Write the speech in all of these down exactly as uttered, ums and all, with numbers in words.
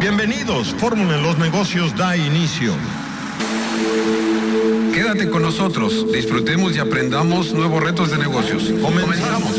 Bienvenidos, Fórmula en los Negocios da inicio. Quédate con nosotros, disfrutemos y aprendamos nuevos retos de negocios. Comenzamos.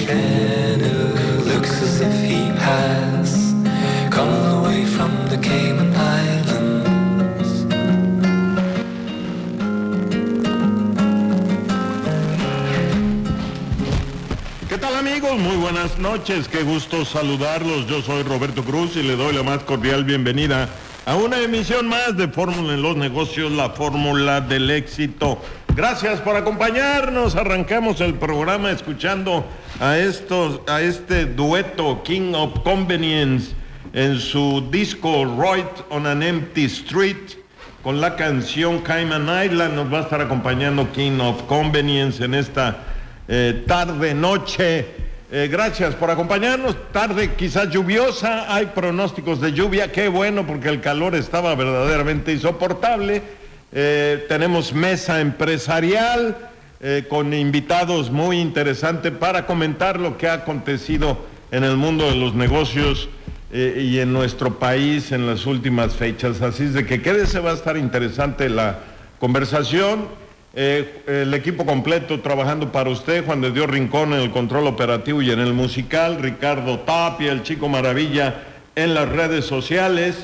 ¿Qué tal, amigos? Muy buenas noches, qué gusto saludarlos. Yo soy Roberto Cruz y le doy la más cordial bienvenida a una emisión más de Fórmula en los Negocios, la fórmula del éxito. Gracias por acompañarnos. Arrancamos el programa escuchando a estos, a este dueto King of Convenience en su disco Right on an Empty Street con la canción Cayman Island. Nos va a estar acompañando King of Convenience en esta eh, tarde noche. Eh, gracias por acompañarnos. Tarde quizás lluviosa, hay pronósticos de lluvia, qué bueno porque el calor estaba verdaderamente insoportable. Eh, tenemos mesa empresarial eh, con invitados muy interesantes para comentar lo que ha acontecido en el mundo de los negocios eh, y en nuestro país en las últimas fechas. Así es de que quédese, va a estar interesante la conversación. Eh, el equipo completo trabajando para usted: Juan de Dios Rincón en el control operativo y en el musical, Ricardo Tapia, el Chico Maravilla en las redes sociales,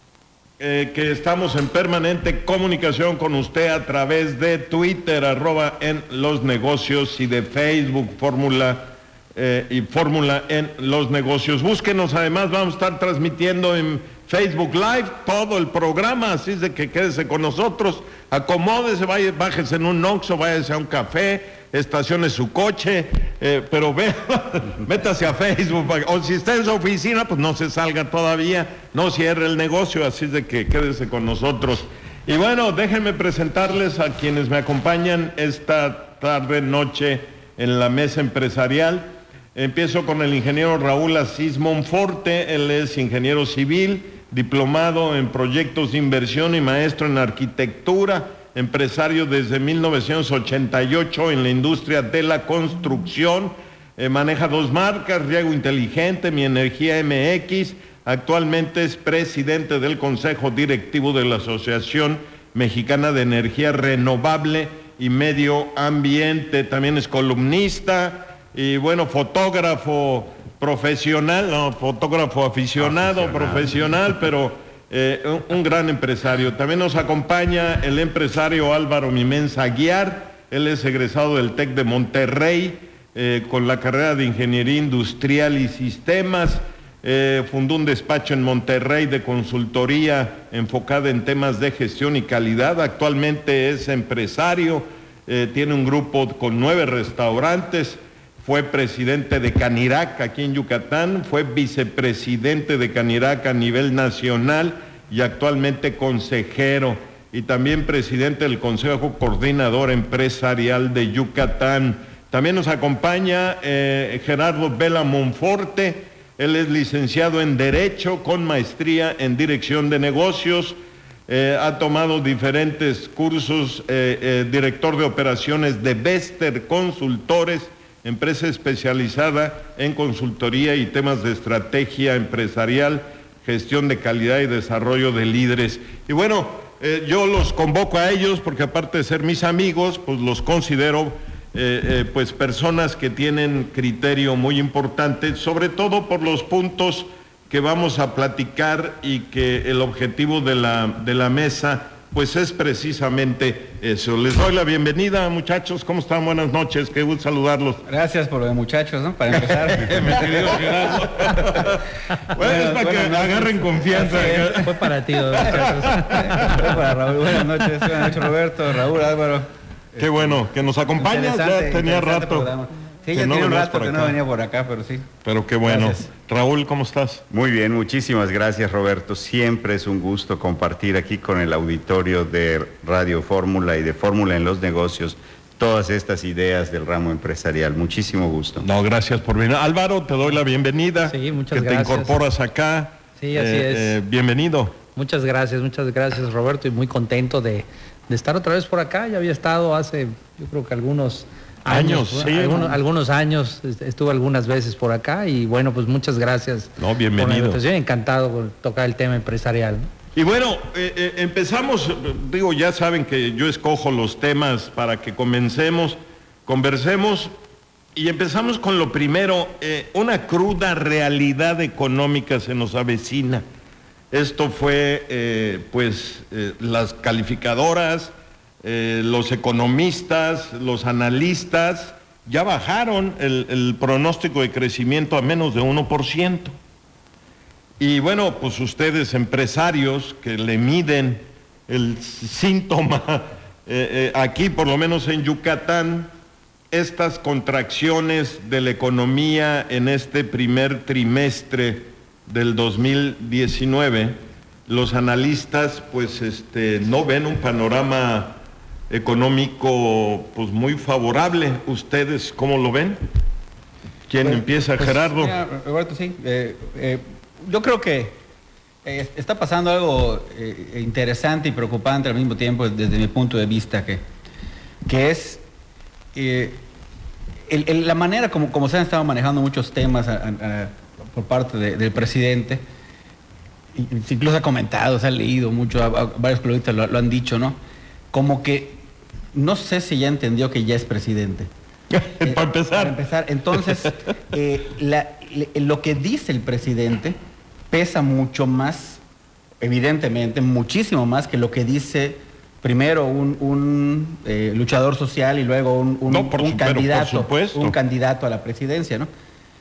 eh, que estamos en permanente comunicación con usted a través de Twitter, arroba en los negocios, y de Facebook, Fórmula eh, y Fórmula en los negocios. Búsquenos, además vamos a estar transmitiendo en Facebook Live todo el programa, así es de que quédese con nosotros, acomódese, vaya, bájese en un Oxxo, váyase a un café, estacione su coche, eh, pero ve, métase a Facebook, o si está en su oficina, pues no se salga todavía, no cierre el negocio, así es de que quédese con nosotros. Y bueno, déjenme presentarles a quienes me acompañan esta tarde, noche, en la mesa empresarial. Empiezo con el ingeniero Raúl Asís Monforte. Él es ingeniero civil, diplomado en proyectos de inversión y maestro en arquitectura, empresario desde mil novecientos ochenta y ocho en la industria de la construcción. Eh, maneja dos marcas, Riego Inteligente, Mi Energía M X. Actualmente es presidente del Consejo Directivo de la Asociación Mexicana de Energía Renovable y Medio Ambiente. También es columnista y, bueno, fotógrafo profesional, no, fotógrafo aficionado, aficionado. profesional, pero eh, un, un gran empresario. También nos acompaña el empresario Álvaro Mimensa Aguiar. Él es egresado del TEC de Monterrey eh, con la carrera de Ingeniería Industrial y Sistemas. Eh, fundó un despacho en Monterrey de consultoría enfocada en temas de gestión y calidad. Actualmente es empresario, eh, tiene un grupo con nueve restaurantes. Fue presidente de Canirac aquí en Yucatán, fue vicepresidente de Canirac a nivel nacional y actualmente consejero, y también presidente del Consejo Coordinador Empresarial de Yucatán. También nos acompaña eh, Gerardo Vela Monforte. Él es licenciado en Derecho con maestría en Dirección de Negocios. Eh, ha tomado diferentes cursos, eh, eh, director de operaciones de Bester Consultores, empresa especializada en consultoría y temas de estrategia empresarial, gestión de calidad y desarrollo de líderes. Y bueno, eh, yo los convoco a ellos porque, aparte de ser mis amigos, pues los considero eh, eh, pues personas que tienen criterio muy importante, sobre todo por los puntos que vamos a platicar, y que el objetivo de la, de la mesa pues es precisamente eso. Les doy la bienvenida, muchachos. ¿Cómo están? Buenas noches, qué gusto saludarlos. Gracias por lo de muchachos, ¿no? Para empezar. Mi querido Gerardo. Bueno, bueno, es para que noches. Agarren confianza. Sí, fue para ti, muchachos. Fue para Raúl. Buenas noches, buenas noches, Roberto, Raúl, Álvaro. Qué bueno, que nos acompañas, ya tenía rato. Programa. Sí, ya no tiene un rato que acá. no venía por acá, pero sí. Pero qué bueno. Gracias. Raúl, ¿cómo estás? Muy bien, muchísimas gracias, Roberto. Siempre es un gusto compartir aquí con el auditorio de Radio Fórmula y de Fórmula en los Negocios todas estas ideas del ramo empresarial. Muchísimo gusto. No, gracias por venir. Álvaro, te doy la bienvenida. Sí, muchas que gracias. Que te incorporas acá. Sí, así eh, es. Eh, bienvenido. Muchas gracias, muchas gracias, Roberto, y muy contento de, de estar otra vez por acá. Ya había estado hace, yo creo que algunos Años, años sí. Algunos, algunos años, estuve algunas veces por acá y bueno, pues muchas gracias. No, bienvenido. Por la invitación, encantado por tocar el tema empresarial, ¿no? Y bueno, eh, eh, empezamos, digo, ya saben que yo escojo los temas para que comencemos, conversemos y empezamos con lo primero, eh, una cruda realidad económica se nos avecina. Esto fue, eh, pues, eh, las calificadoras, eh, los economistas, los analistas, ya bajaron el, el pronóstico de crecimiento a menos de uno por ciento. Y bueno, pues ustedes empresarios que le miden el síntoma, eh, eh, aquí por lo menos en Yucatán, estas contracciones de la economía en este primer trimestre del dos mil diecinueve, los analistas pues este, no ven un panorama económico pues muy favorable. ¿Ustedes cómo lo ven? ¿Quién Pues, empieza, pues, Gerardo? Mira, Roberto, sí. Eh, eh, yo creo que eh, está pasando algo eh, interesante y preocupante al mismo tiempo desde mi punto de vista, que, que es eh, el, el, la manera como, como se han estado manejando muchos temas a, a, por parte de, del presidente. Incluso ha comentado, se ha leído mucho, a, a, varios periodistas lo, lo han dicho, ¿no? Como que no sé si ya entendió que ya es presidente. eh, para empezar. Para empezar, entonces, eh, la, le, lo que dice el presidente pesa mucho más, evidentemente, muchísimo más que lo que dice primero un, un eh, luchador social y luego un, un, no, por un su, candidato, por un candidato a la presidencia, ¿no?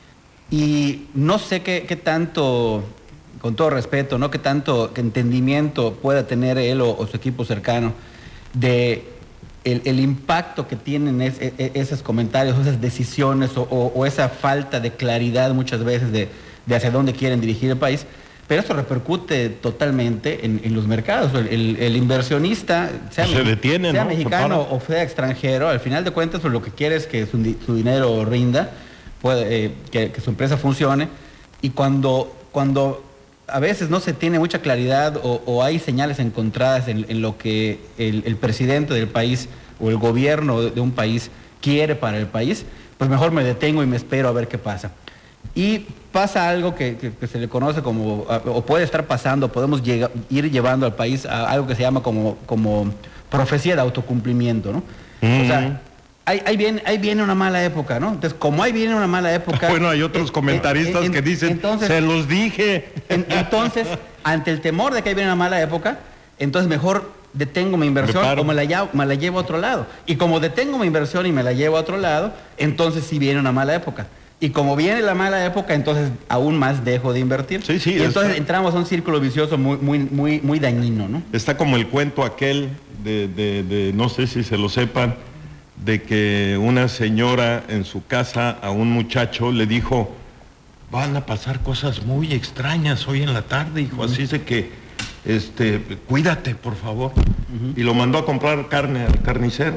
Y no sé qué, qué tanto, con todo respeto, ¿no? Qué tanto qué entendimiento pueda tener él o, o su equipo cercano de el, el impacto que tienen es, es, esos comentarios, esas decisiones o, o, o esa falta de claridad muchas veces de, de hacia dónde quieren dirigir el país. Pero esto repercute totalmente en, en los mercados. El, el, el inversionista, sea, se detiene, sea ¿no? mexicano o sea extranjero, al final de cuentas pues, lo que quiere es que su, su dinero rinda, puede, eh, que, que su empresa funcione. Y cuando, cuando a veces no se tiene mucha claridad o, o hay señales encontradas en, en lo que el, el presidente del país o el gobierno de, de un país quiere para el país, pues mejor me detengo y me espero a ver qué pasa. Y pasa algo que, que, que se le conoce como, o puede estar pasando, podemos llega, ir llevando al país a algo que se llama como, como profecía de autocumplimiento, ¿no? Mm. O sea, ahí, ahí, viene, ahí viene una mala época, ¿no? Entonces, como ahí viene una mala época... Bueno, hay otros eh, comentaristas eh, en, que dicen, entonces, se los dije. En, entonces, ante el temor de que ahí viene una mala época, entonces mejor detengo mi inversión me o me la, llevo, me la llevo a otro lado. Y como detengo mi inversión y me la llevo a otro lado, entonces sí viene una mala época. Y como viene la mala época, entonces aún más dejo de invertir. Sí, sí, y entonces está, entramos a un círculo vicioso muy, muy, muy, muy dañino, ¿no? Está como el cuento aquel de, de, de, no sé si se lo sepan, de que una señora en su casa a un muchacho le dijo, van a pasar cosas muy extrañas hoy en la tarde, hijo, uh-huh. así es de que, este, cuídate, por favor. Uh-huh. Y lo mandó a comprar carne al carnicero.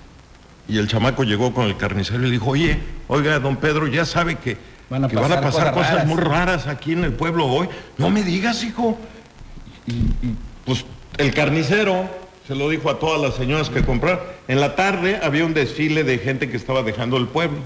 Y el chamaco llegó con el carnicero y le dijo, oye, oiga, don Pedro, ya sabe que van a que pasar, van a pasar cosas, cosas muy raras aquí en el pueblo hoy. No me digas, hijo. Y, y pues el carnicero se lo dijo a todas las señoras que compraron. En la tarde había un desfile de gente que estaba dejando el pueblo.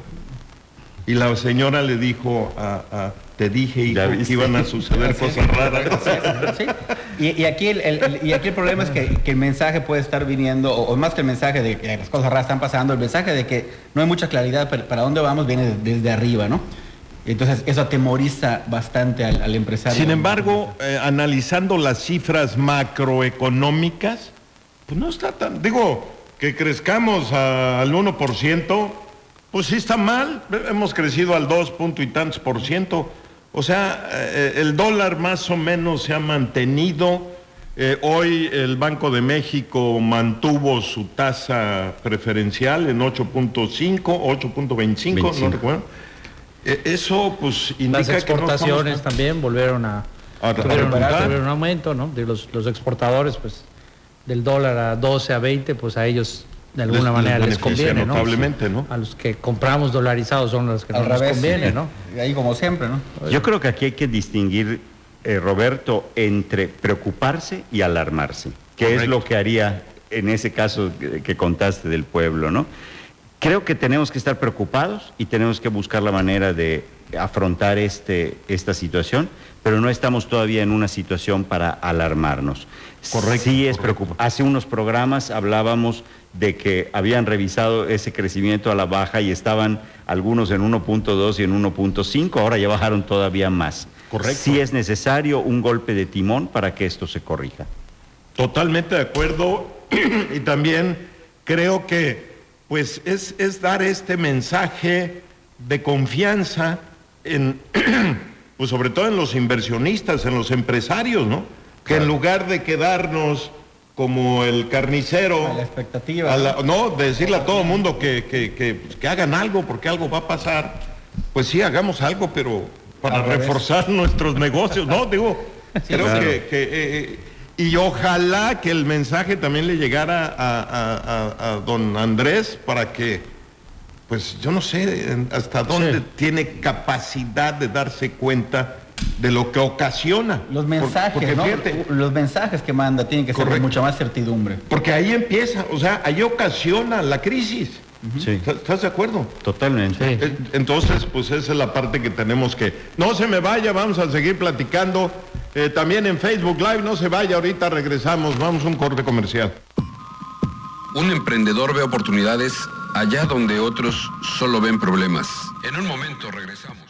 Y la señora le dijo a, a te dije, hijo, que iban a suceder cosas raras. Sí. Y, y, aquí el, el, y aquí el problema es que, que el mensaje puede estar viniendo, o, o más que el mensaje de que las cosas raras están pasando, el mensaje de que no hay mucha claridad para, para dónde vamos viene desde arriba, ¿no? Entonces eso atemoriza bastante al, al empresario. Sin embargo, eh, analizando las cifras macroeconómicas, pues no está tan... Digo, que crezcamos a, al uno por ciento, pues sí está mal. Hemos crecido al dos punto y tantos por ciento. O sea, eh, el dólar más o menos se ha mantenido. Eh, hoy el Banco de México mantuvo su tasa preferencial en ocho punto cinco, ocho punto veinticinco, no recuerdo. Eh, eso pues indica Las exportaciones que no estamos... también volvieron a... a tuvieron, tuvieron un aumento, ¿no? De los, los exportadores, pues, del dólar a doce, a veinte, pues a ellos... de alguna les, manera les, les conviene, notablemente, ¿no? A los que compramos dolarizados son los que no nos conviene, ¿no? Ahí como siempre, ¿no? Yo creo que aquí hay que distinguir, eh, Roberto, entre preocuparse y alarmarse, que Correcto. Es lo que haría en ese caso que, que contaste del pueblo, ¿no? Creo que tenemos que estar preocupados y tenemos que buscar la manera de afrontar este, esta situación, pero no estamos todavía en una situación para alarmarnos. Correcto. Sí es correcto. preocupante. Hace unos programas hablábamos de que habían revisado ese crecimiento a la baja y estaban algunos en uno punto dos y en uno punto cinco, ahora ya bajaron todavía más. Correcto. Sí es necesario un golpe de timón para que esto se corrija. Totalmente de acuerdo y también creo que pues es, es dar este mensaje de confianza en, pues sobre todo en los inversionistas, en los empresarios, ¿no? Que en lugar de quedarnos como el carnicero, A la expectativa. a la- no, de decirle a todo el mundo que, que, que, pues, que hagan algo porque algo va a pasar, pues sí, hagamos algo, pero para Al revés. reforzar nuestros negocios, ¿no? Digo, creo claro. que, que, eh, y ojalá que el mensaje también le llegara a, a- a- a don Andrés para que, pues yo no sé en- hasta dónde Sí. tiene capacidad de darse cuenta de lo que ocasiona. Los Por- mensajes, porque ¿no? fíjate, Los mensajes que manda tienen que ser de Correcto. mucha más certidumbre. porque ahí empieza, o sea, ahí ocasiona la crisis. Sí, ¿Estás- ¿Estás de acuerdo? totalmente. Sí. Eh, Entonces, pues esa es la parte que tenemos que... No se me vaya, vamos a seguir platicando. Eh, también en Facebook Live, no se vaya, ahorita regresamos, vamos a un corte comercial. Un emprendedor ve oportunidades allá donde otros solo ven problemas. En un momento regresamos.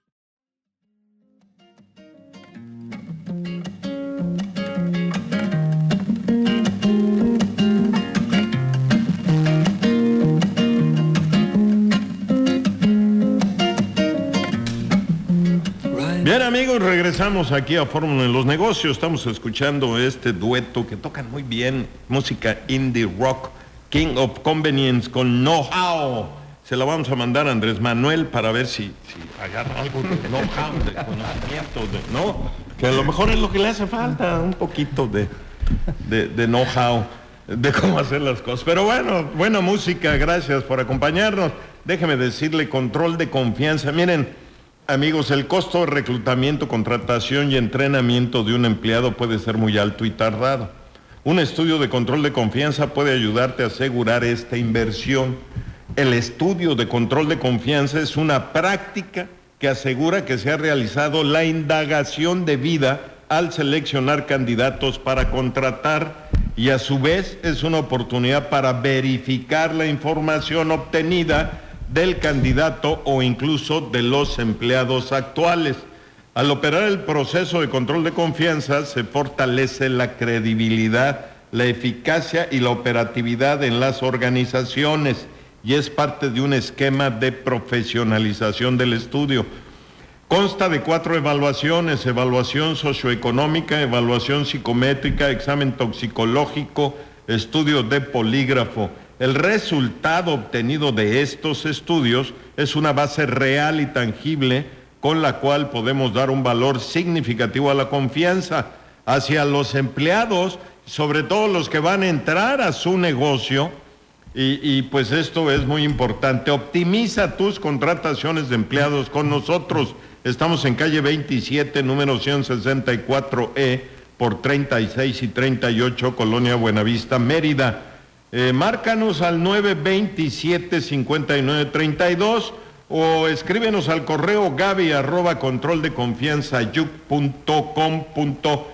Bien amigos, regresamos aquí a Fórmula en los Negocios. Estamos escuchando este dueto que tocan muy bien, música indie rock, King of Convenience con Know-How. Se la vamos a mandar a Andrés Manuel para ver si, si agarra algo de know-how, de conocimiento, de, ¿no? Que a lo mejor es lo que le hace falta, un poquito de, de, de know-how, de cómo hacer las cosas. Pero bueno, buena música, gracias por acompañarnos. Déjeme decirle, control de confianza. Miren, amigos, el costo de reclutamiento, contratación y entrenamiento de un empleado puede ser muy alto y tardado. Un estudio de control de confianza puede ayudarte a asegurar esta inversión. El estudio de control de confianza es una práctica que asegura que se ha realizado la indagación debida al seleccionar candidatos para contratar y a su vez es una oportunidad para verificar la información obtenida del candidato o incluso de los empleados actuales. Al operar el proceso de control de confianza se fortalece la credibilidad, la eficacia y la operatividad en las organizaciones y es parte de un esquema de profesionalización del estudio. Consta de cuatro evaluaciones: evaluación socioeconómica, evaluación psicométrica, examen toxicológico, estudio de polígrafo. El resultado obtenido de estos estudios es una base real y tangible con la cual podemos dar un valor significativo a la confianza hacia los empleados, sobre todo los que van a entrar a su negocio, y, y pues esto es muy importante. Optimiza tus contrataciones de empleados con nosotros. Estamos en calle veintisiete, número ciento sesenta y cuatro E, por treinta y seis y treinta y ocho, Colonia Buenavista, Mérida. Eh, márcanos al nueve veintisiete, cincuenta y nueve treinta y dos o escríbenos al correo gaby arroba control de confianza yuc punto com punto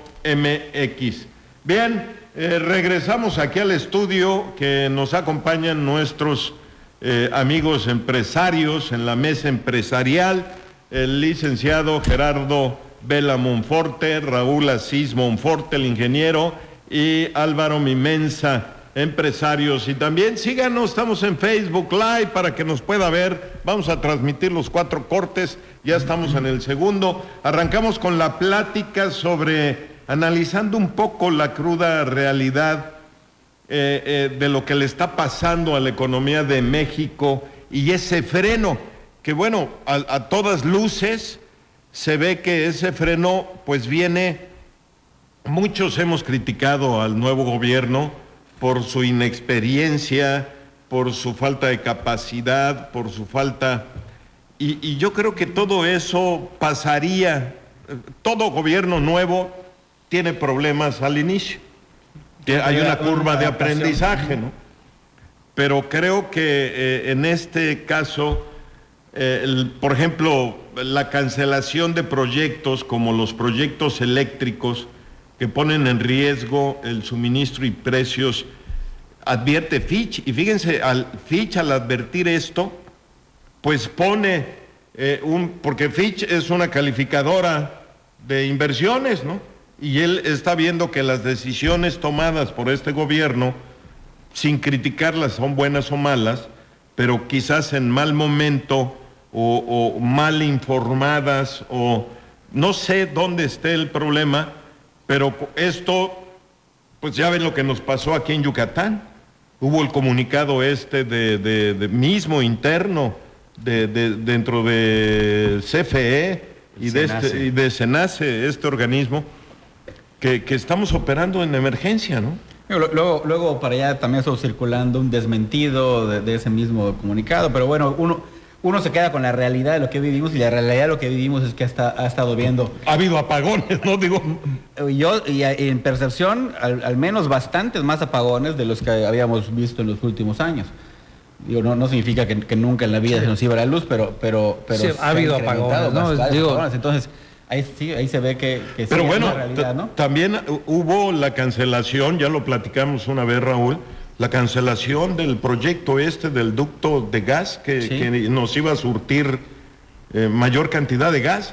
mx. Bien, eh, regresamos aquí al estudio que nos acompañan nuestros eh, amigos empresarios en la mesa empresarial, el licenciado Gerardo Vela Monforte, Raúl Asís Monforte, el ingeniero, y Álvaro Mimensa, empresarios. Y también síganos, estamos en Facebook Live para que nos pueda ver. Vamos a transmitir los cuatro cortes, ya estamos en el segundo. Arrancamos con la plática sobre, analizando un poco la cruda realidad eh, eh, de lo que le está pasando a la economía de México y ese freno, que bueno, a, a todas luces se ve que ese freno pues viene, muchos hemos criticado al nuevo gobierno por su inexperiencia, por su falta de capacidad, por su falta... Y, y yo creo que todo eso pasaría, todo gobierno nuevo tiene problemas al inicio. Hay una curva de aprendizaje, ¿no? pero creo que eh, en este caso, eh, el, por ejemplo, la cancelación de proyectos como los proyectos eléctricos que ponen en riesgo el suministro y precios, advierte Fitch, y fíjense, al Fitch al advertir esto, pues pone eh, un, porque Fitch es una calificadora de inversiones, ¿no? Y él está viendo que las decisiones tomadas por este gobierno, sin criticarlas, son buenas o malas, pero quizás en mal momento o, o mal informadas, o no sé dónde esté el problema, pero esto, pues ya ven lo que nos pasó aquí en Yucatán. Hubo el comunicado este de, de, de mismo interno de, de, dentro de C F E y de, este, y de SENACE, este organismo, que, que estamos operando en emergencia, ¿no? Luego, luego para allá también estuvo circulando un desmentido de, de ese mismo comunicado, pero bueno, uno, uno se queda con la realidad de lo que vivimos, y la realidad de lo que vivimos es que hasta, ha estado viendo... Ha habido apagones, ¿no? Digo... Yo, y en percepción, al, al menos bastantes más apagones de los que habíamos visto en los últimos años. Digo, no, no significa que, que nunca en la vida se nos iba la luz, pero... pero, pero sí, ha habido apagones, ¿no? Digo, apagones. Entonces... Ahí sí, ahí se ve que, que pero sí bueno, es una realidad, ¿no? También hubo la cancelación, ya lo platicamos una vez, Raúl, la cancelación del proyecto este del ducto de gas que, sí. que nos iba a surtir eh, mayor cantidad de gas.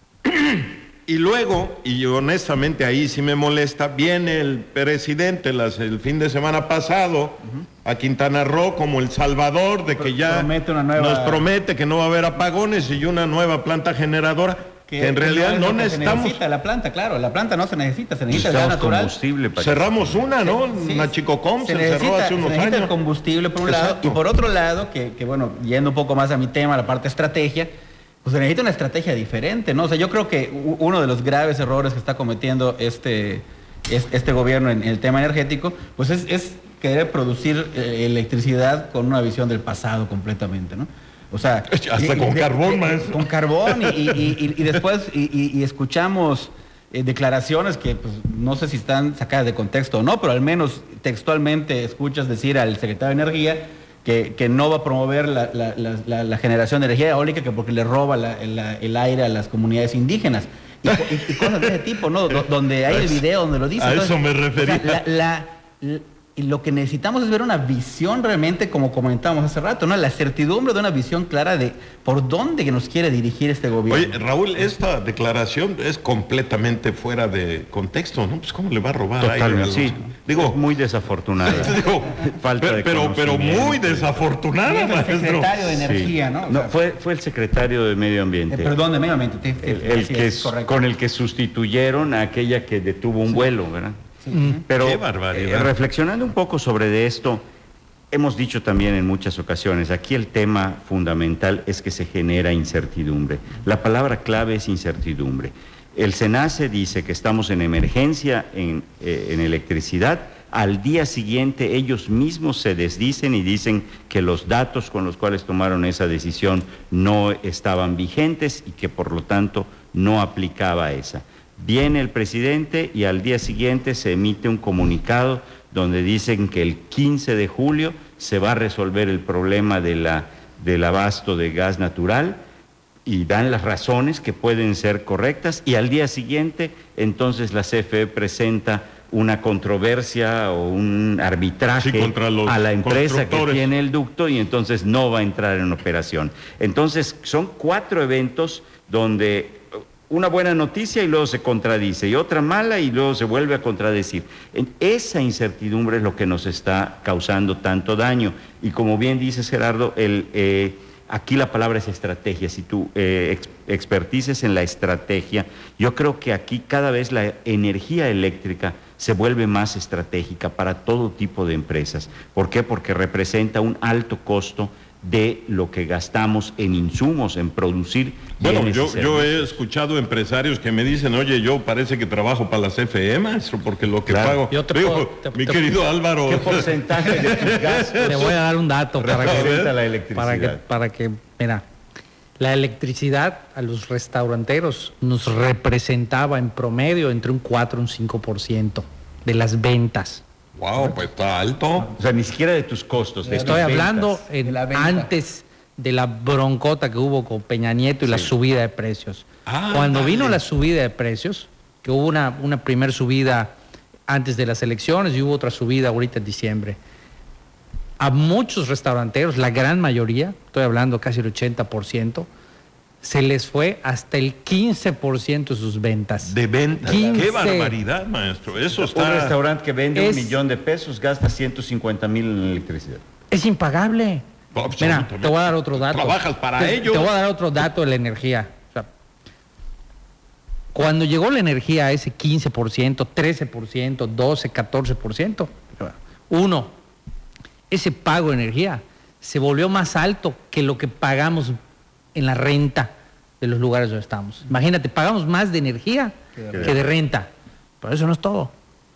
Y luego, y honestamente ahí sí me molesta, viene el presidente las, el fin de semana pasado uh-huh. a Quintana Roo como el salvador de que ya promete una nueva... nos promete que no va a haber apagones y una nueva planta generadora. Que, que en realidad que no, no necesitamos. Se necesita la planta, claro, la planta no se necesita, se necesita el gas natural. Combustible para Cerramos una, ¿no? Sí, una Chicocom se, se necesita, cerró hace unos se necesita años. El combustible por un Exacto. lado, y por otro lado, que, que bueno, yendo un poco más a mi tema, la parte estrategia, pues se necesita una estrategia diferente, ¿no? O sea, yo creo que uno de los graves errores que está cometiendo este, este gobierno en el tema energético, pues es, es querer producir electricidad con una visión del pasado completamente, ¿no? O sea, hasta y, con de, carbón, de, más. Con carbón, y, y, y, y después y, y escuchamos eh, declaraciones que pues, no sé si están sacadas de contexto o no, pero al menos textualmente escuchas decir al secretario de Energía que, que no va a promover la, la, la, la, la generación de energía eólica que porque le roba la, la, el aire a las comunidades indígenas. Y, y, y cosas de ese tipo, ¿no? D- donde hay el video donde lo dice. A Entonces, eso me refería. O sea, la, la, la, y lo que necesitamos es ver una visión realmente, como comentábamos hace rato, ¿no? La certidumbre de una visión clara de por dónde nos quiere dirigir este gobierno. Oye, Raúl, esta declaración es completamente fuera de contexto, ¿no? Pues ¿cómo le va a robar Totalmente, aire? Sí, digo, muy desafortunada. Digo, Falta de pero, pero muy desafortunada, el maestro. secretario de Energía, sí. ¿no? O no sea, fue, fue el secretario de Medio Ambiente. Eh, perdón, de Medio Ambiente. Te, te, el, el que es, con el que sustituyeron a aquella que detuvo un sí. vuelo, ¿verdad? Sí. Pero Qué barbaridad. Eh, reflexionando un poco sobre de esto, hemos dicho también en muchas ocasiones, aquí el tema fundamental es que se genera incertidumbre. La palabra clave es incertidumbre. El SENACE dice que estamos en emergencia en, eh, en electricidad. Al día siguiente ellos mismos se desdicen y dicen que los datos con los cuales tomaron esa decisión no estaban vigentes y que por lo tanto no aplicaba esa. Viene el presidente y al día siguiente se emite un comunicado donde dicen que el quince de julio se va a resolver el problema de la, del abasto de gas natural y dan las razones que pueden ser correctas y al día siguiente entonces la C F E presenta una controversia o un arbitraje sí, contra los a la empresa que tiene el ducto y entonces no va a entrar en operación. Entonces son cuatro eventos donde una buena noticia y luego se contradice, y otra mala y luego se vuelve a contradecir. Esa incertidumbre es lo que nos está causando tanto daño. Y como bien dices, Gerardo, el, eh, aquí la palabra es estrategia. Si tú eh, ex, expertices en la estrategia, yo creo que aquí cada vez la energía eléctrica se vuelve más estratégica para todo tipo de empresas. ¿Por qué? Porque representa un alto costo de lo que gastamos en insumos, en producir bueno, bienes yo, y yo he escuchado empresarios que me dicen, oye, yo parece que trabajo para la C F E, maestro, porque lo que claro. pago... Yo te Digo, puedo, te, mi te, querido te, Álvaro... ¿Qué porcentaje de tus gastos? Te voy a dar un dato para que, la electricidad? Para que, para que, mira, la electricidad a los restauranteros nos representaba en promedio entre un cuatro y un cinco por ciento de las ventas Wow, pues está alto. O sea, ni siquiera de tus costos. De Estoy tus hablando ventas. en- De la venta. antes de la broncota que hubo con Peña Nieto y la Sí. subida de precios. Ah, Cuando dale. vino la subida de precios, que hubo una, una primer subida antes de las elecciones y hubo otra subida ahorita en diciembre, a muchos restauranteros, la gran mayoría, estoy hablando casi el ochenta por ciento, se les fue hasta el quince por ciento de sus ventas. De venta. quince. Qué barbaridad, maestro. Eso Un está... restaurante que vende Es- un millón de pesos gasta ciento cincuenta mil en electricidad. Es impagable. Mira, Absolutamente. te voy a dar otro dato. Trabajas para te, ello. Te voy a dar otro dato de la energía. O sea, cuando llegó la energía a ese quince por ciento, trece por ciento, doce, catorce por ciento, uno, ese pago de energía se volvió más alto que lo que pagamos en la renta de los lugares donde estamos. Imagínate, pagamos más de energía que de renta. Pero eso no es todo.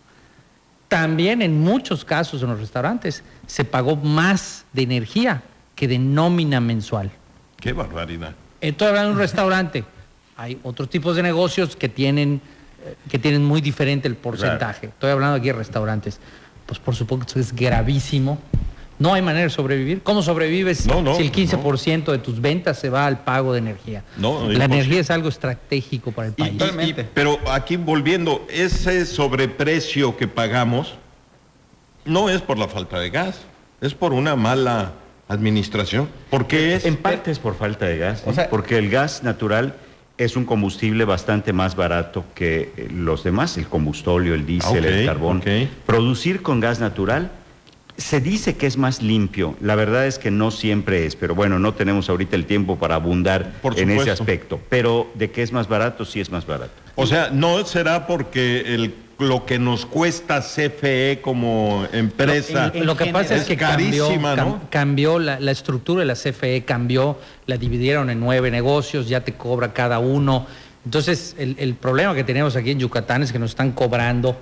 También en muchos casos en los restaurantes se pagó más de energía que de nómina mensual. Qué barbaridad. Estoy hablando de un restaurante. Hay otros tipos de negocios que tienen, eh, que tienen muy diferente el porcentaje. Estoy hablando aquí de restaurantes. Pues por supuesto es gravísimo. No hay manera de sobrevivir. ¿Cómo sobrevives No, no, si el quince por ciento de tus ventas se va al pago de energía? No, la imposible. energía es algo estratégico para el Y- país. y- Totalmente. y- pero aquí volviendo, ese sobreprecio que pagamos no es por la falta de gas, es por una mala administración. ¿Por qué es? En parte es por falta de gas, O ¿eh? sea- porque el gas natural es un combustible bastante más barato que eh, los demás, el combustóleo, el diésel, Ok, el carbón. ok. Producir con gas natural se dice que es más limpio, la verdad es que no siempre es, pero bueno, no tenemos ahorita el tiempo para abundar Por en ese supuesto. aspecto, pero de que es más barato, sí es más barato. O sea, no será porque el, lo que nos cuesta C F E como empresa Lo que pasa es es que cambió, carísima, cam- ¿no? cambió la, la estructura de la C F E, cambió, la dividieron en nueve negocios, ya te cobra cada uno. Entonces, el, el problema que tenemos aquí en Yucatán es que nos están cobrando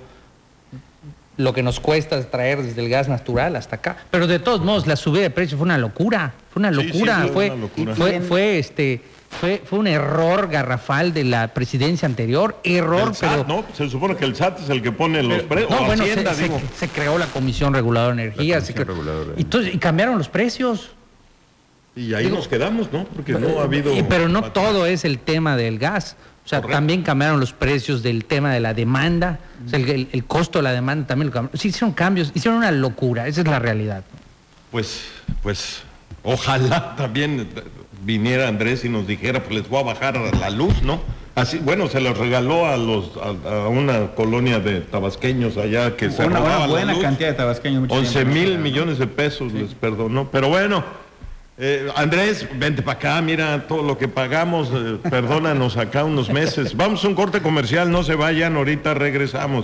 lo que nos cuesta traer desde el gas natural hasta acá. Pero de todos modos, la subida de precios fue una locura, fue una Sí, sí, locura, fue fue, una locura. fue, ¿Quién? fue, este, fue, fue un error garrafal de la presidencia anterior, error, El S A T, pero... ¿no? Se supone que el S A T es el que pone los precios. No, o bueno, se, Hacienda, se- digo. se creó la Comisión Reguladora de Energía. La se Comisión creó- Reguladora de y, entonces- y cambiaron los precios. Y ahí digo- nos quedamos, ¿no? Porque no ha habido... Y- pero no todo es el tema del gas. O sea, Correcto. también cambiaron los precios del tema de la demanda. O sea, el, el- el costo de la demanda también lo cambiaron. Sí, hicieron cambios, hicieron una locura. Esa es la realidad. Pues, pues, ojalá también viniera Andrés y nos dijera, pues les voy a bajar la luz, ¿no? Así, bueno, se los regaló a los a, a una colonia de tabasqueños allá que se Una, robaba una la buena luz. cantidad de tabasqueños. mucho once tiempo, mil ¿no? millones de pesos les perdonó. Pero bueno, eh, Andrés, vente para acá, mira todo lo que pagamos, eh, perdónanos acá unos meses. Vamos a un corte comercial, no se vayan, ahorita regresamos.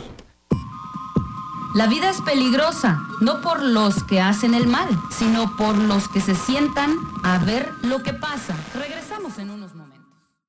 La vida es peligrosa, no por los que hacen el mal, sino por los que se sientan a ver lo que pasa. Regresamos en unos momentos.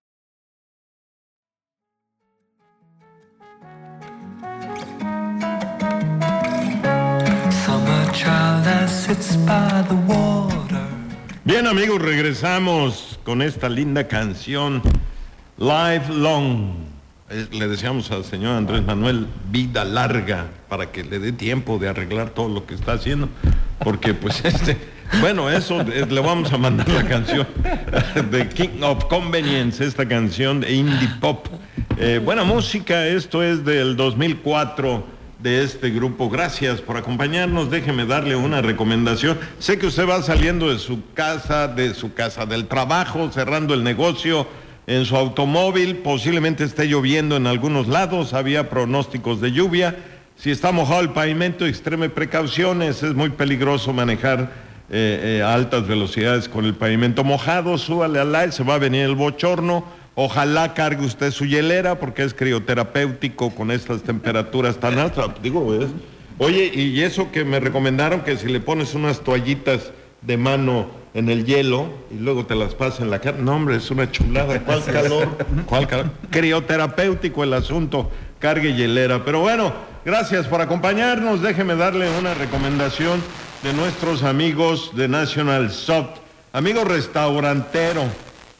Summer child as sits by the water. Bien amigos, regresamos con esta linda canción, Lifelong. Es- Le deseamos al señor Andrés Manuel vida larga para que le dé tiempo de arreglar todo lo que está haciendo, porque pues este, bueno, eso eh, le vamos a mandar la canción de King of Convenience, esta canción de indie pop. Eh, buena música, esto es del dos mil cuatro de este grupo. Gracias por acompañarnos. Déjeme darle una recomendación. Sé que usted va saliendo de su casa, de su casa del trabajo, cerrando el negocio en su automóvil. Posiblemente esté lloviendo en algunos lados. Había pronósticos de lluvia. Si está mojado el pavimento, extreme precauciones. Es muy peligroso manejar eh, eh, a altas velocidades con el pavimento mojado. Súbale al aire, se va a venir el bochorno. Ojalá cargue usted su hielera porque es crioterapéutico con estas temperaturas tan altas. Digo, es. Oye, y eso que me recomendaron que si le pones unas toallitas de mano en el hielo y luego te las pasas en la cara. No, hombre, es una chulada. ¿Cuál calor? ¿Cuál calor? Crioterapéutico el asunto. Cargue hielera. Pero bueno, gracias por acompañarnos. Déjeme darle una recomendación de nuestros amigos de National Soft. Amigo restaurantero.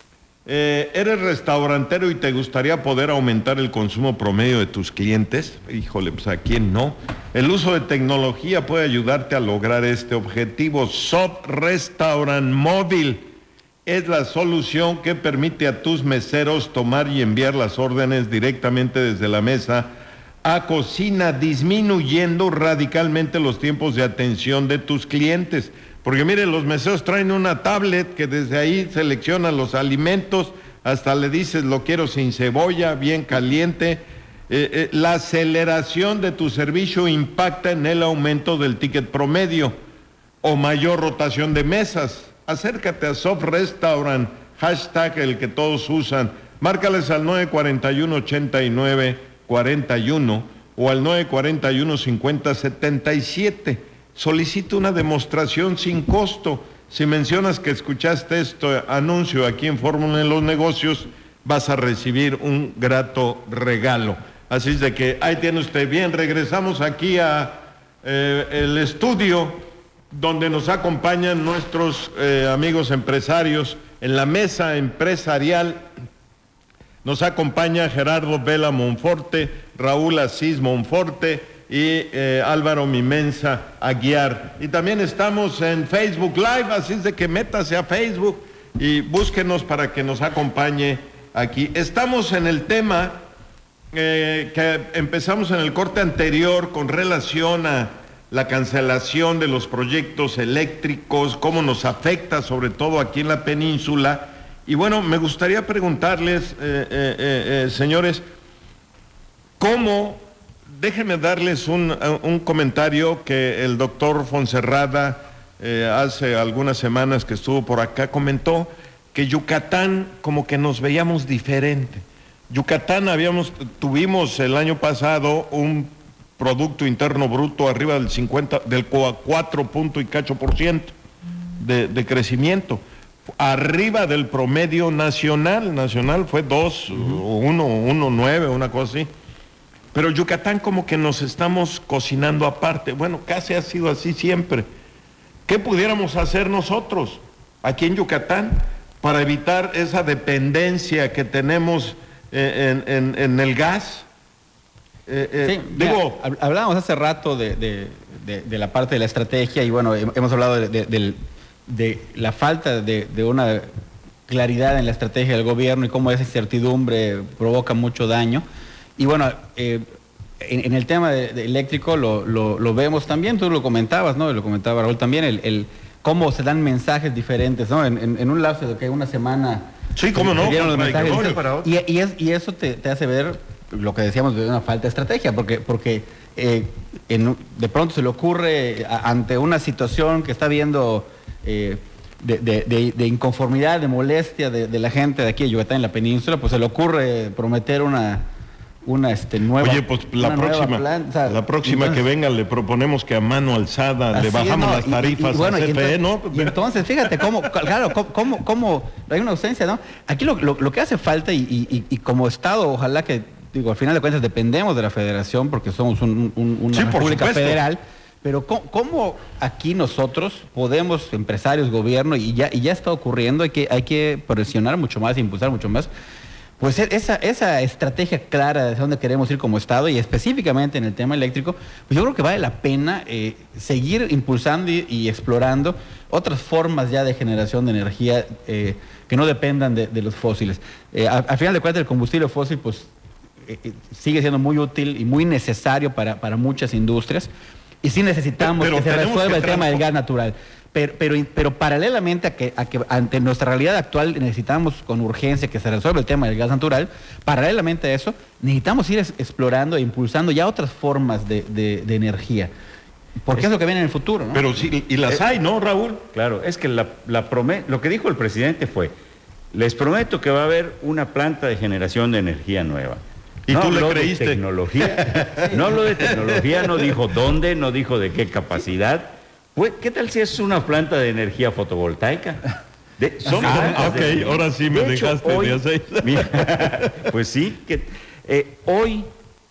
Eh, ¿Eres restaurantero y te gustaría poder aumentar el consumo promedio de tus clientes? Híjole, pues ¿a quién no? El uso de tecnología puede ayudarte a lograr este objetivo. Soft Restaurant Móvil es la solución que permite a tus meseros tomar y enviar las órdenes directamente desde la mesa a cocina, disminuyendo radicalmente los tiempos de atención de tus clientes. Porque miren, los meseros traen una tablet que desde ahí selecciona los alimentos, hasta le dices lo quiero sin cebolla, bien caliente. Eh, eh, la aceleración de tu servicio impacta en el aumento del ticket promedio o mayor rotación de mesas. Acércate a Soft Restaurant, hashtag el que todos usan. Márcales al nueve cuatro uno, ochenta y nueve cuarenta y uno o al nueve cuatro uno, cincuenta setenta y siete. Solicita una demostración sin costo. Si mencionas que escuchaste este anuncio aquí en Fórmula en los Negocios, vas a recibir un grato regalo. Así es de que ahí tiene usted. Bien, regresamos aquí a eh, el estudio donde nos acompañan nuestros eh, amigos empresarios. En la mesa empresarial nos acompaña Gerardo Vela Monforte, Raúl Asís Monforte y eh, Álvaro Mimensa Aguiar. Y también estamos en Facebook Live, así es de que métase a Facebook y búsquenos para que nos acompañe aquí. Estamos en el tema eh, que empezamos en el corte anterior con relación a la cancelación de los proyectos eléctricos, cómo nos afecta sobre todo aquí en la península. Y bueno, me gustaría preguntarles, eh, eh, eh, señores, ¿cómo? Déjenme darles un, un comentario que el doctor Fonserrada eh, hace algunas semanas que estuvo por acá, comentó que Yucatán como que nos veíamos diferente. Yucatán habíamos, tuvimos el año pasado un Producto Interno Bruto arriba del cincuenta, del cuatro punto y cacho por ciento de, de crecimiento, arriba del promedio nacional. Nacional fue dos, uno, uno, nueve, una cosa así. Pero Yucatán como que nos estamos cocinando aparte. Bueno, casi ha sido así siempre. ¿Qué pudiéramos hacer nosotros aquí en Yucatán para evitar esa dependencia que tenemos eh, en, en, en el gas? Eh, eh, sí, digo, ya, hablábamos hace rato de, de, de, de la parte de la estrategia y bueno, hemos hablado de, de, de, de la falta de, de una claridad en la estrategia del gobierno y cómo esa incertidumbre provoca mucho daño. Y bueno, eh, en, en el tema de, de eléctrico lo, lo, lo vemos también, tú lo comentabas, ¿no? Lo comentaba Raúl también, el, el cómo se dan mensajes diferentes, ¿no? En, en, en un lapso de que una semana... Sí, cómo no, los mensajes, para y, y, es, y eso te, te hace ver lo que decíamos de una falta de estrategia, porque, porque eh, en, de pronto se le ocurre a, ante una situación que está viendo... Eh, De, de, de, de inconformidad, de molestia de, de la gente de aquí de Yucatán en la península, pues se le ocurre prometer una, una este, nueva... Oye, pues la próxima, plan, o sea, la próxima entonces, que venga le proponemos que a mano alzada le bajamos no, las tarifas y, y, bueno, a C F E, y entonces, ¿no? Y entonces, fíjate cómo, claro, cómo, cómo, cómo hay una ausencia, ¿no? Aquí lo, lo, lo que hace falta y, y, y como Estado, ojalá que, digo, al final de cuentas dependemos de la Federación porque somos un, un, una sí, república federal. Pero ¿cómo, ¿cómo aquí nosotros podemos, empresarios, gobierno, y ya, y ya está ocurriendo, hay que, hay que presionar mucho más, impulsar mucho más, pues esa, esa estrategia clara de dónde queremos ir como Estado y específicamente en el tema eléctrico, pues yo creo que vale la pena eh, seguir impulsando y, y explorando otras formas ya de generación de energía eh, que no dependan de, de los fósiles. Eh, al final de cuentas el combustible fósil pues eh, sigue siendo muy útil y muy necesario para, para muchas industrias. Y sí necesitamos pero, pero que se resuelva que el tema del gas natural. Pero, pero, pero paralelamente a que, a que ante nuestra realidad actual necesitamos con urgencia que se resuelva el tema del gas natural, paralelamente a eso necesitamos ir es, explorando e impulsando ya otras formas de, de, de energía. Porque es, es lo que viene en el futuro, ¿no? Pero sí, y las hay, ¿no, Raúl? Claro, es que la, la prome- lo que dijo el presidente fue, les prometo que va a haber una planta de generación de energía nueva. ¿Y no tú le habló creíste? De tecnología, no habló de tecnología, no dijo dónde, no dijo de qué capacidad. Pues, ¿qué tal si es una planta de energía fotovoltaica? De, son ah, ok, de, ahora sí me de dejaste hecho, hoy, de aceite. Mira, pues sí, que eh, hoy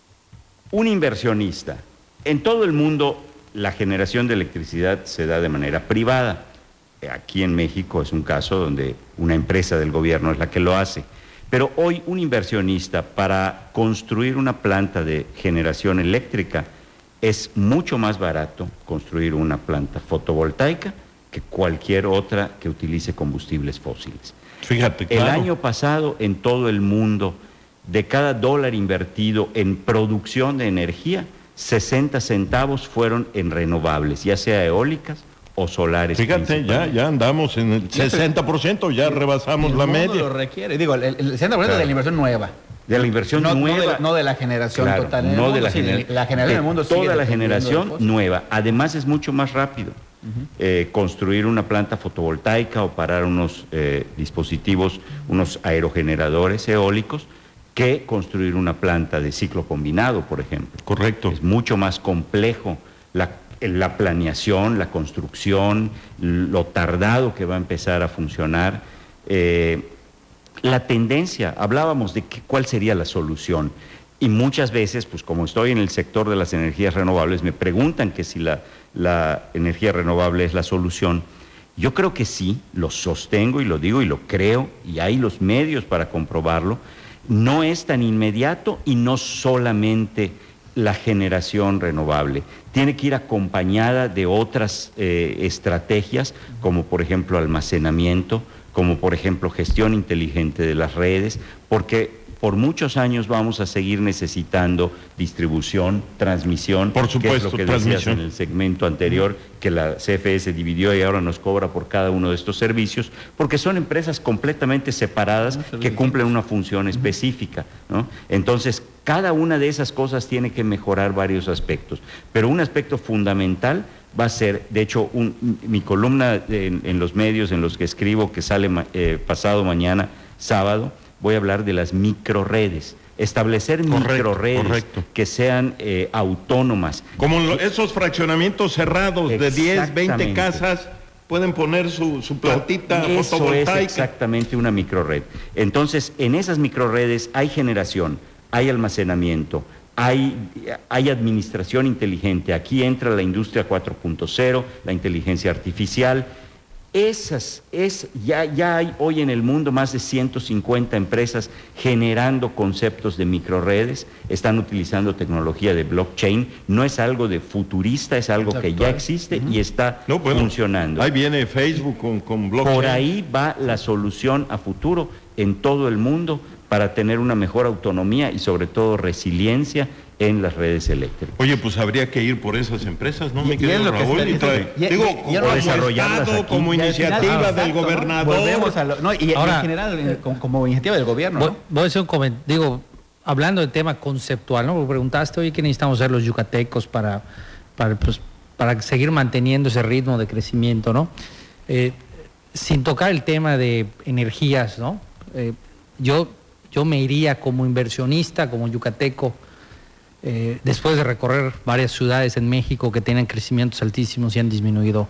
un inversionista, en todo el mundo la generación de electricidad se da de manera privada. Aquí en México es un caso donde una empresa del gobierno es la que lo hace. Pero hoy un inversionista para construir una planta de generación eléctrica es mucho más barato construir una planta fotovoltaica que cualquier otra que utilice combustibles fósiles. Fíjate, claro. El año pasado en todo el mundo, de cada dólar invertido en producción de energía, sesenta centavos fueron en renovables, ya sea eólicas o solares. Fíjate, ya, ya andamos en el sesenta por ciento, ya rebasamos la media. Lo requiere, digo, el, el sesenta por ciento claro. de la inversión nueva. De la inversión no, nueva. No de, no de la generación claro, total. En no el mundo, de la, sí, gener la generación en el mundo. Toda la generación de nueva. Además es mucho más rápido. Uh-huh. eh, construir una planta fotovoltaica o parar unos eh, dispositivos, unos aerogeneradores eólicos, que construir una planta de ciclo combinado, por ejemplo. Correcto. Es mucho más complejo la, la planeación, la construcción, lo tardado que va a empezar a funcionar. Eh, la tendencia, hablábamos de que, cuál sería la solución. Y muchas veces, pues como estoy en el sector de las energías renovables, me preguntan que si la, la energía renovable es la solución. Yo creo que sí, lo sostengo y lo digo y lo creo, y hay los medios para comprobarlo. No es tan inmediato y no solamente la generación renovable. Tiene que ir acompañada de otras eh, estrategias, como por ejemplo almacenamiento, como por ejemplo gestión inteligente de las redes, porque por muchos años vamos a seguir necesitando distribución, transmisión, por supuesto, que es lo que decías en el segmento anterior, que la C F E se dividió y ahora nos cobra por cada uno de estos servicios, porque son empresas completamente separadas que cumplen una función específica, ¿no? Entonces, cada una de esas cosas tiene que mejorar varios aspectos, pero un aspecto fundamental va a ser, de hecho, un, mi columna en, en los medios en los que escribo, que sale eh, pasado mañana, sábado, voy a hablar de las microredes, establecer correcto, microredes correcto. que sean eh, autónomas. Como lo, esos fraccionamientos cerrados de diez, veinte casas, pueden poner su, su plantita Eso fotovoltaica. Es exactamente una microred. Entonces, en esas microredes hay generación, hay almacenamiento, hay, hay administración inteligente. Aquí entra la industria cuatro punto cero, la inteligencia artificial. Esas, es, ya, ya hay hoy en el mundo más de ciento cincuenta empresas generando conceptos de microredes, están utilizando tecnología de blockchain, no es algo de futurista, es algo que ya existe uh-huh. y está no, bueno, funcionando. Ahí viene Facebook con, con blockchain. Por ahí va la solución a futuro en todo el mundo para tener una mejor autonomía y sobre todo resiliencia en las redes eléctricas. Oye, pues habría que ir por esas empresas, ¿no? Y, Me quedo Raúl y trae, y, digo, y, y, como Estado, aquí, como iniciativa del ¿no? gobernador. Volvemos a lo, no, y, Ahora, y en general, eh, como, como iniciativa del gobierno, voy, ¿no? Voy a hacer un comentario, digo, hablando del tema conceptual, ¿no? Porque preguntaste, oye, ¿qué necesitamos hacer los yucatecos para, para, pues, para seguir manteniendo ese ritmo de crecimiento, ¿no? Eh, sin tocar el tema de energías, ¿no? Eh, yo, yo me iría como inversionista, como yucateco, Eh, después de recorrer varias ciudades en México que tienen crecimientos altísimos y han disminuido.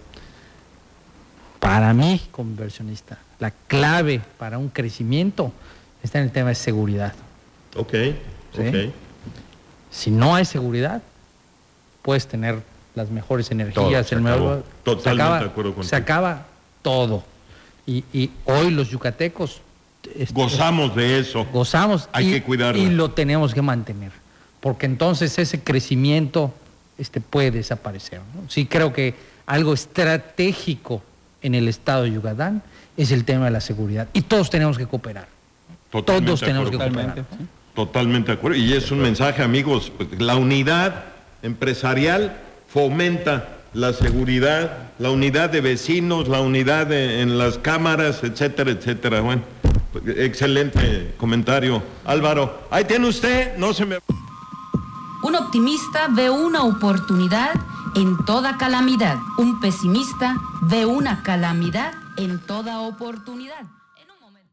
Para mí, como inversionista, la clave para un crecimiento está en el tema de seguridad. Ok, ¿sí? ok. Si no hay seguridad, puedes tener las mejores energías. Todo, el mejor, Totalmente se acaba, de acuerdo contigo. Se acaba todo. Y, y hoy los yucatecos... Gozamos de eso. Gozamos. Hay y, que cuidarlo. Y lo tenemos que mantener. Porque entonces ese crecimiento este, puede desaparecer, ¿no? Sí creo que algo estratégico en el estado de Yucatán es el tema de la seguridad. Y todos tenemos que cooperar. Totalmente todos tenemos que Totalmente, cooperar. ¿sí? Totalmente de acuerdo. Y es un mensaje, amigos, pues, la unidad empresarial fomenta la seguridad, la unidad de vecinos, la unidad de, en las cámaras, etcétera, etcétera. Bueno, excelente comentario. Álvaro, ahí tiene usted, no se me... Un optimista ve una oportunidad en toda calamidad. Un pesimista ve una calamidad en toda oportunidad. En un momento.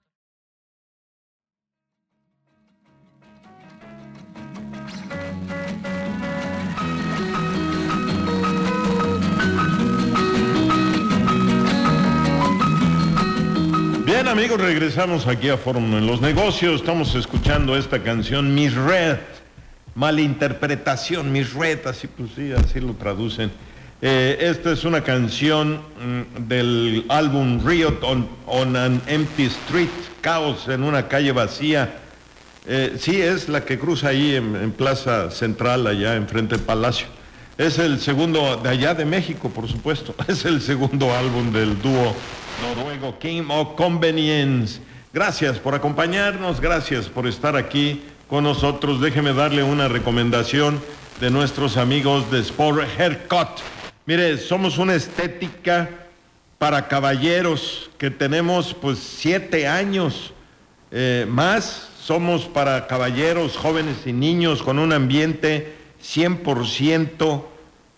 Bien, amigos, regresamos aquí a Fórmula en los Negocios. Estamos escuchando esta canción, Mis Red. Malinterpretación, Mis Red, así pues sí, así lo traducen. Eh, esta es una canción mm, del álbum Riot on, on an Empty Street, Caos en una calle vacía. Eh, sí, es la que cruza ahí en, en Plaza Central, allá enfrente del Palacio. Es el segundo, de allá de México, por supuesto, es el segundo álbum del dúo noruego King of Convenience. Gracias por acompañarnos, gracias por estar aquí con nosotros. Déjeme darle una recomendación de nuestros amigos de Sport Haircut. Mire, somos una estética para caballeros que tenemos pues siete años eh, más. Somos para caballeros, jóvenes y niños con un ambiente cien por ciento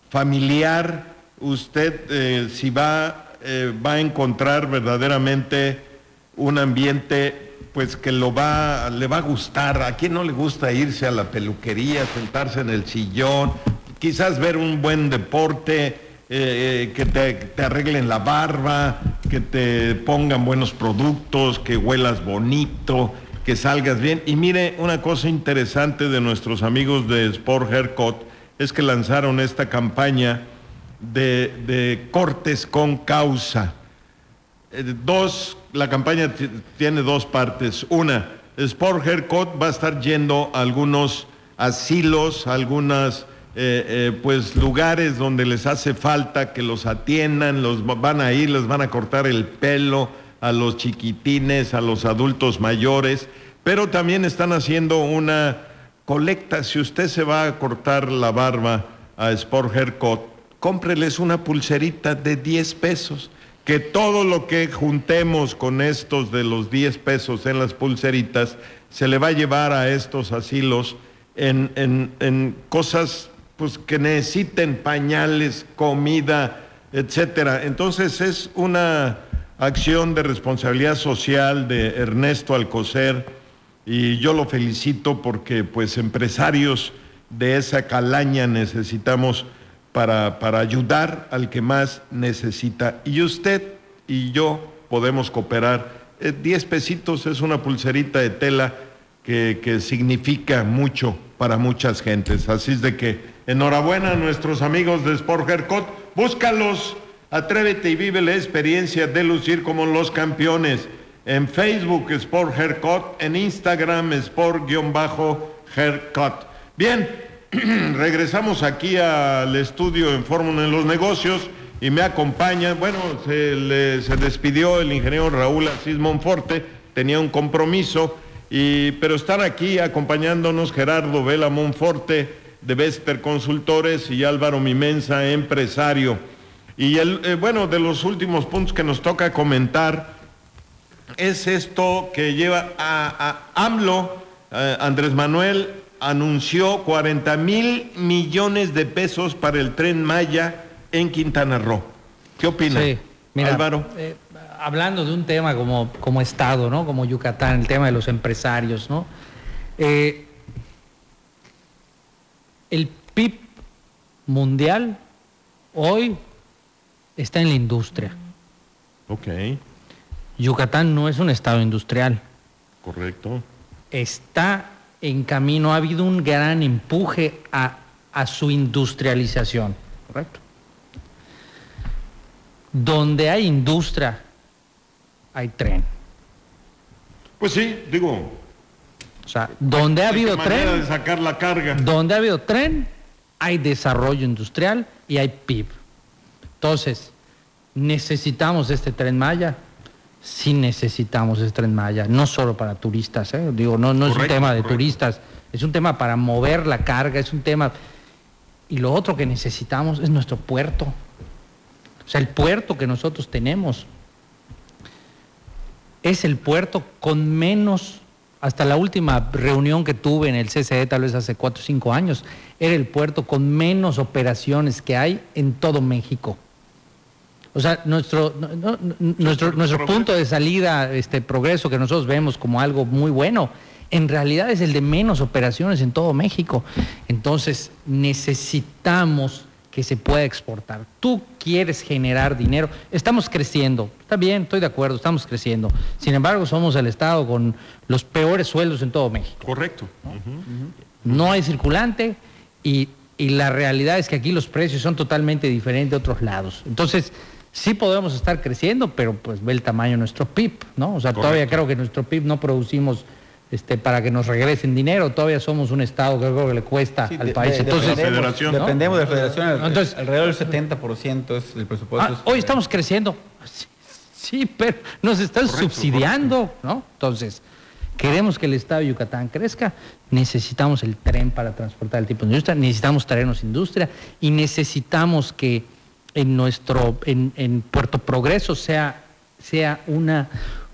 familiar. Usted eh, si va, eh, va a encontrar verdaderamente un ambiente pues que lo va, le va a gustar. ¿A quién no le gusta irse a la peluquería, sentarse en el sillón, quizás ver un buen deporte, eh, que te, te arreglen la barba, que te pongan buenos productos, que huelas bonito, que salgas bien? Y mire, una cosa interesante de nuestros amigos de Sport Haircut es que lanzaron esta campaña de, de cortes con causa. Eh, dos, la campaña t- tiene dos partes. Una, Sport Haircut va a estar yendo a algunos asilos, a algunas eh, eh, pues lugares donde les hace falta que los atiendan, los van a ir, les van a cortar el pelo a los chiquitines, a los adultos mayores, pero también están haciendo una colecta. Si usted se va a cortar la barba a Sport Haircut, cómpreles una pulserita de diez pesos, que todo lo que juntemos con estos de los diez pesos en las pulseritas se le va a llevar a estos asilos en, en, en cosas pues, que necesiten, pañales, comida, etcétera. Entonces es una acción de responsabilidad social de Ernesto Alcocer, y yo lo felicito porque pues empresarios de esa calaña necesitamos para, para ayudar al que más necesita. Y usted y yo podemos cooperar. Eh, diez pesitos es una pulserita de tela que, que significa mucho para muchas gentes. Así es de que enhorabuena a nuestros amigos de Sport Haircut. Búscalos, atrévete y vive la experiencia de lucir como los campeones. En Facebook Sport Haircut, en Instagram Sport-Haircut. Bien, regresamos aquí al estudio en Fórmula en los Negocios y me acompaña, bueno, se, le, se despidió el ingeniero Raúl Asís Monforte, tenía un compromiso, y, pero están aquí acompañándonos Gerardo Vela Monforte de Vester Consultores y Álvaro Mimensa, empresario. Y el, eh, bueno, de los últimos puntos que nos toca comentar es esto que lleva a, a AMLO, eh, Andrés Manuel anunció cuarenta mil millones de pesos para el Tren Maya en Quintana Roo. ¿Qué opina, sí, mira, Álvaro? Eh, hablando de un tema como, como Estado, ¿no? Como Yucatán, el tema de los empresarios, ¿no? Eh, el P I B mundial hoy está en la industria. Ok. Yucatán no es un estado industrial. Correcto. Está en camino, ha habido un gran empuje a, a su industrialización. Correcto. Donde hay industria, hay tren. Pues sí, digo. O sea, donde ha habido manera tren, de sacar la carga. donde ha habido tren, hay desarrollo industrial y hay P I B. Entonces, necesitamos este Tren Maya. Sí necesitamos este Tren Maya, no solo para turistas, ¿eh? Digo, no, no es un tema de correcto. turistas, es un tema para mover la carga, es un tema. Y lo otro que necesitamos es nuestro puerto. O sea, el puerto que nosotros tenemos es el puerto con menos, hasta la última reunión que tuve en el C C E, tal vez hace cuatro o cinco años, era el puerto con menos operaciones que hay en todo México. O sea, nuestro, no, no, nuestro, nuestro punto de salida, este progreso que nosotros vemos como algo muy bueno, en realidad es el de menos operaciones en todo México. Entonces, necesitamos que se pueda exportar. Tú quieres generar dinero. Estamos creciendo. Está bien, estoy de acuerdo, estamos creciendo. Sin embargo, somos el estado con los peores sueldos en todo México. Correcto. ¿No? Uh-huh. No hay circulante y y la realidad es que aquí los precios son totalmente diferentes de otros lados. Entonces, sí podemos estar creciendo, pero pues ve el tamaño de nuestro P I B, ¿no? O sea, Correcto. Todavía creo que nuestro P I B no producimos este, para que nos regresen dinero, todavía somos un Estado que creo que le cuesta sí, al de, país. De, Entonces, dependemos, federación, ¿no? dependemos de la federación, ¿no? Entonces, alrededor del setenta por ciento es el presupuesto. Ah, hoy estamos creciendo, sí, sí, pero nos están correcto, subsidiando, correcto. ¿no? Entonces, queremos que el Estado de Yucatán crezca, necesitamos el tren para transportar el tipo de industria, necesitamos traernos industria y necesitamos que en nuestro, en, en Puerto Progreso sea, sea una,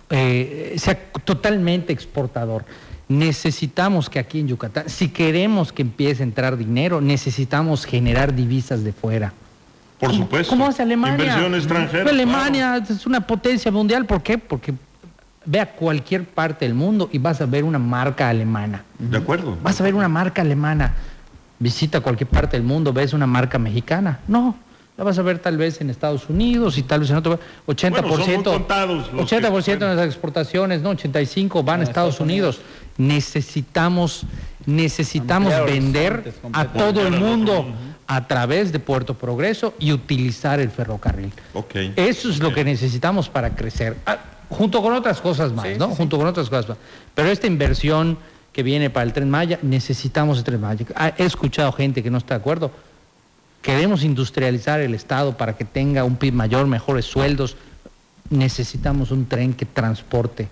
eh, sea totalmente exportador. Necesitamos que aquí en Yucatán, si queremos que empiece a entrar dinero, necesitamos generar divisas de fuera. Por supuesto. ¿Cómo hace Alemania? Inversión extranjera. Alemania claro. es una potencia mundial, ¿por qué? Porque ve a cualquier parte del mundo y vas a ver una marca alemana. De acuerdo. Vas a ver una marca alemana. Visita cualquier parte del mundo, ves una marca mexicana. No, la vas a ver tal vez en Estados Unidos y tal vez en otro. ochenta por ciento, bueno, son muy contados los ochenta por ciento que... de las exportaciones, no, ochenta y cinco por ciento van a Estados, Estados Unidos. Unidos. Necesitamos, necesitamos vender a todo el mundo a través de Puerto Progreso y utilizar el ferrocarril. Okay. Eso es okay. lo que necesitamos para crecer. Ah, junto con otras cosas más, sí, ¿no? Sí, junto sí. con otras cosas más. Pero esta inversión que viene para el Tren Maya, necesitamos el Tren Maya. He escuchado gente que no está de acuerdo. Queremos industrializar el Estado para que tenga un P I B mayor, mejores sueldos. Necesitamos un tren que transporte.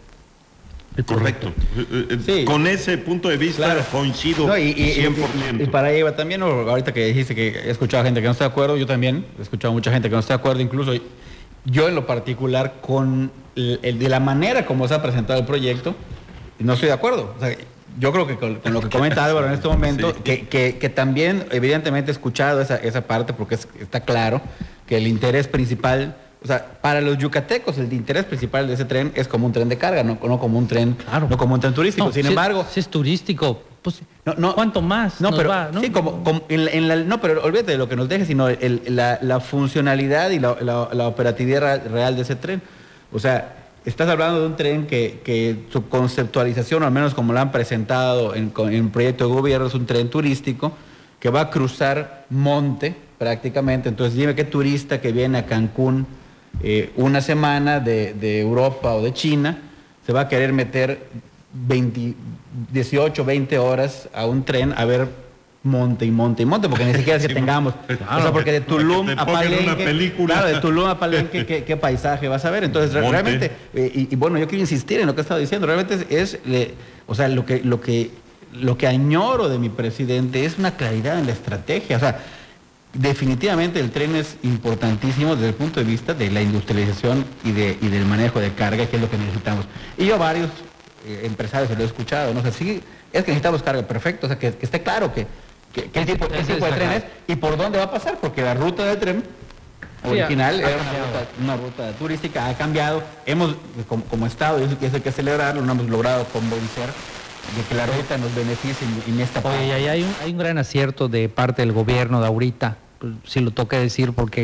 El Correcto. Sí. Con ese punto de vista claro. coincido no, y, y, cien por ciento. Y, y para ahí va también, ahorita que dijiste que he escuchado gente que no está de acuerdo, yo también he escuchado mucha gente que no está de acuerdo, incluso yo en lo particular con el, el, de la manera como se ha presentado el proyecto, no estoy de acuerdo. O sea, yo creo que con, con lo que comenta Álvaro en este momento, sí. que, que, que también evidentemente he escuchado esa, esa parte porque es, está claro que el interés principal, o sea, para los yucatecos el interés principal de ese tren es como un tren de carga, no, no como un tren, claro. no como un tren turístico. No, Sin si embargo, es, si es turístico, pues no, no, ¿cuánto más no, nos pero, va? ¿no? Sí, como, como en, la, en la, no, pero olvídate de lo que nos deje, sino el, la, la funcionalidad y la, la, la operatividad real de ese tren. O sea, estás hablando de un tren que, que su conceptualización, o al menos como lo han presentado en, en proyecto de gobierno, es un tren turístico que va a cruzar monte prácticamente. Entonces dime qué turista que viene a Cancún eh, una semana de, de Europa o de China se va a querer meter veinte, dieciocho, veinte horas a un tren a ver monte y monte y monte, porque ni siquiera es que sí, tengamos, claro, o sea, porque de Tulum a Palenque, claro, de Tulum a Palenque, ¿qué, qué paisaje vas a ver? Entonces, monte. realmente, eh, y, y bueno, yo quiero insistir en lo que he estado diciendo, realmente es, es le, o sea, lo que, lo que, lo que añoro de mi presidente es una claridad en la estrategia, o sea, definitivamente el tren es importantísimo desde el punto de vista de la industrialización y, de, y del manejo de carga, que es lo que necesitamos. Y yo a varios eh, empresarios lo he escuchado, ¿no? O sea, sí, es que necesitamos carga, perfecto, o sea, que, que esté claro que ¿Qué, qué tipo, qué tipo de tren es y por dónde va a pasar? Porque la ruta del tren original sí, era una ruta, una ruta turística, ha cambiado. Hemos, como, como Estado, y eso hay que celebrarlo, no hemos logrado convencer de que la ruta nos beneficie en, en esta parte. Oye, ahí hay un, hay un gran acierto de parte del gobierno de ahorita, pues, si lo toca decir, porque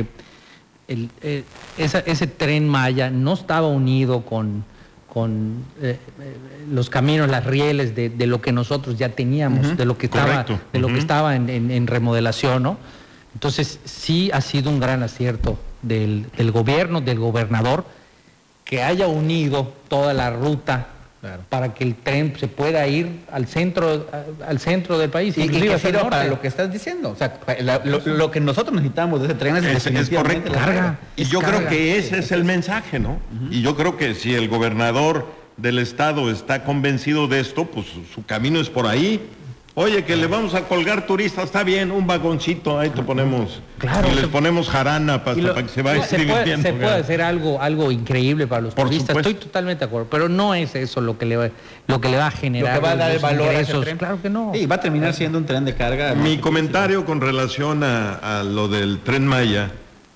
el, eh, esa, ese tren Maya no estaba unido con... con eh, los caminos, las rieles de, de lo que nosotros ya teníamos, uh-huh. de lo que estaba, Correcto. de lo uh-huh. que estaba en, en, en remodelación, ¿no? Entonces sí ha sido un gran acierto del, del gobierno, del gobernador, que haya unido toda la ruta claro. para que el tren se pueda ir al centro, al centro del país. Y, y que sirva para lo que estás diciendo. O sea, la, lo, lo que nosotros necesitamos de ese tren es, es, es correcto. La carga. Y yo carga. creo que ese es el mensaje, ¿no? Uh-huh. Y yo creo que si el gobernador del Estado está convencido de esto, pues su camino es por ahí. Oye, que le vamos a colgar turistas, está bien, un vagoncito, ahí te ponemos, claro, y les ponemos jarana para, lo, para que se vaya se puede, se puede hacer algo, algo increíble para los por turistas, supuesto. Estoy totalmente de acuerdo, pero no es eso lo que le va, lo que le va a generar lo que va a dar el valor ingresos. A ese tren. Claro que no. Sí, va a terminar siendo un tren de carga. Mi comentario con relación a, a lo del Tren Maya,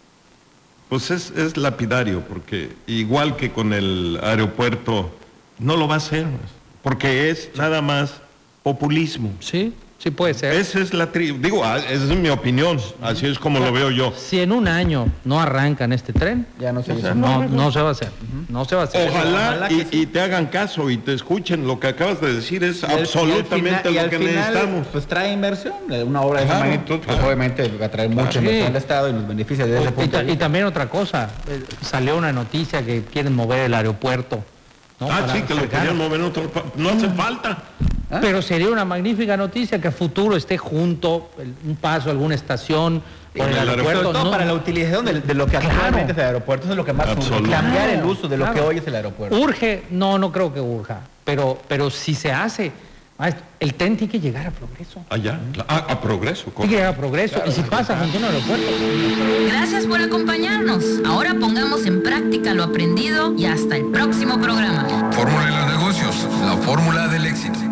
pues es, es lapidario, porque igual que con el aeropuerto, no lo va a hacer, porque es nada más populismo. Sí. Sí puede ser. Esa es la tri... Digo, esa es mi opinión, así es como lo veo yo. Si en un año no arrancan este tren, Ya no se o sea, no, no se va a hacer. No se va a hacer. Ojalá, Ojalá y, que sí. y te hagan caso y te escuchen. Lo que acabas de decir es Y al- absolutamente y al lo que final, necesitamos. Pues trae inversión. Una obra de esa Claro, magnitud, pues claro. obviamente va a traer mucha Sí. inversión al Estado y nos beneficia desde ese Y, punto ta- de y vista. también otra cosa, eh, salió una noticia que quieren mover el aeropuerto. ¿no? Ah, Para sí, que lo acercar. querían mover en otro... pa- No hace falta. Pero sería una magnífica noticia que a futuro esté junto, el- un paso, alguna estación, por el el aeropuerto. Sobre todo ¿no? para la utilización de, de lo que Claro. actualmente es el aeropuerto, eso es lo que más urge, Absoluto. cambiar el uso de lo Claro. que hoy es el aeropuerto. ¿Urge? No, no creo que urja. Pero, pero si se hace, maestro, el tren tiene que llegar a progreso. Allá, ah, a progreso. Tiene que llegar a progreso. Y si pasa, funciona el aeropuerto. Gracias por acompañarnos. Ahora pongamos en práctica lo aprendido y hasta el próximo programa. Fórmula de los negocios, la fórmula del éxito.